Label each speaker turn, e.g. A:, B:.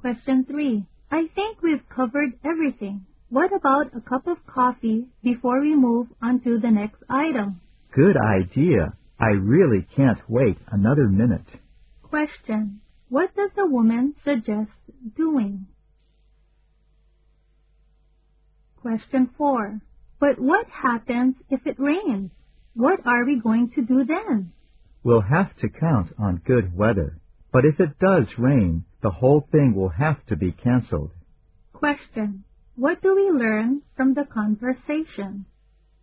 A: Question 3. I think we've covered everything. What about a cup of coffee before we move on to the next item?
B: Good idea. I really can't wait another minute.
A: Question. What does the woman suggest doing? Question 4. But what happens if it rains? What are we going to do then?
B: We'll have to count on good weather. But if it does rain, the whole thing will have to be canceled.
A: Question. What do we learn from the conversation?